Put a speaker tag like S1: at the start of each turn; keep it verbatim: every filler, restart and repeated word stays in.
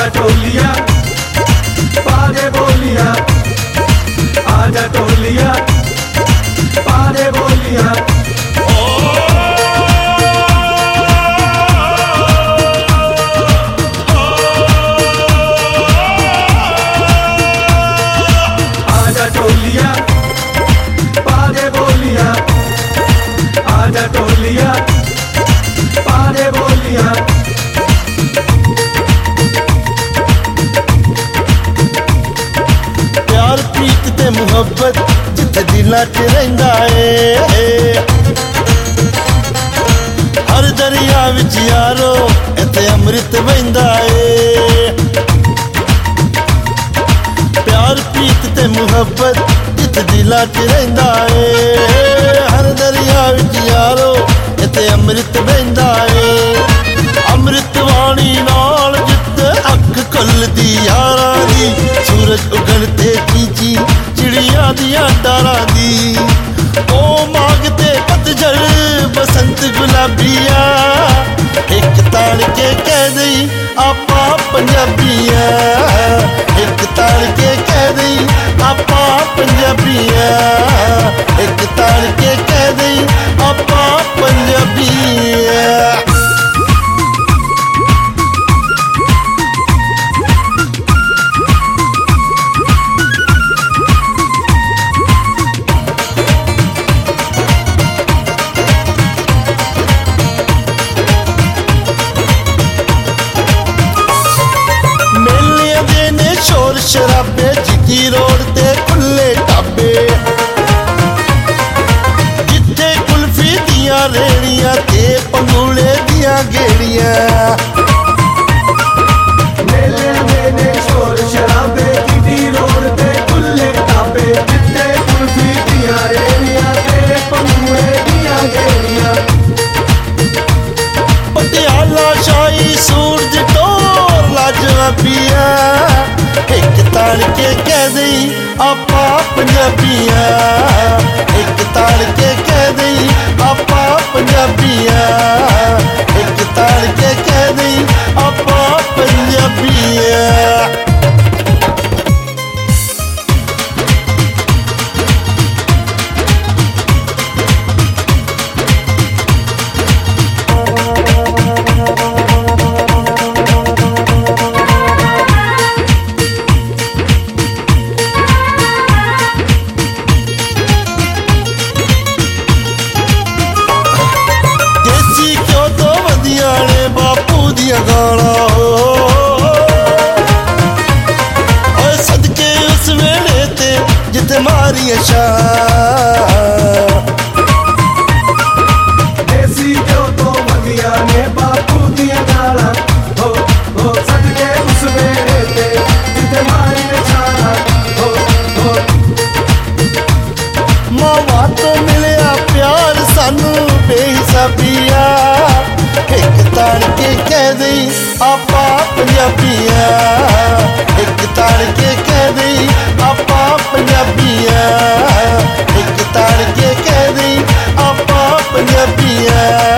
S1: टोलिया पादे बोलिया, आजा टोलिया पादे बोलिया। आजा टोलिया पादे बोलिया, आजा टोलिया पादे बोलिया।
S2: प्यार प्रीत ते मुहब्बत जिथे दिलां च रहिंदा ए, हर दरिया विच यारो इत्थे अमृत बहिंदा ए। प्यार प्रीत ते मुहब्बत जिथे दिलां च रहिंदा ए, हर दरिया विच यारो इत्थे अमृत बहिंदा ए। अमृत वाणी नाल जिथे अख खुलदी यारां दी, सूरज उगण ते चीची चिड़ियां दियां डारां दी। ओ मांगते पतझड़ बसंत गुलाबिया, एक ताल के कह दई आपां पंजाबिया, एक ताल के कह दई आपां पंजाबिया, एक ताल के कह दई आपां पंजाबिया। शोर शराबे जिटी रोड ते खुले ढाबे, जिथे कुल्फी दियां रेड़ियां ते पंगूड़े दियां गेड़ियां।
S1: मेले मेले शोर शराबे जिटी रोड ते खुले ढाबे, जिथे कुल्फी दियां रेड़ियां ते पंगूड़े दियां गेड़ियां।
S2: पटियाला शाही सूरज टोर लाजवाबिया, एक ताल के कह दई आपां पंजाबिया, एक ताल के कह दई आपां पंजाबिया, एक ताल के कह दई आपां पंजाबिया। बापू दिया गाना हो ओए सदके उस वेले ते जिथे मारिया शाह।
S1: देसी क्यों तो वधिया ने बापू दिया गाना हो, हो सदके उस वेले ते जिथे मारिया शाह। हो हो
S2: मावा तो मिलिया प्यार सानू बेहिसाबिया, एक ताल के कह दई आपां पंजाबिया, एक ताल के कह दई आपां पंजाबिया, एक ताल के कह दई आपां पंजाबिया।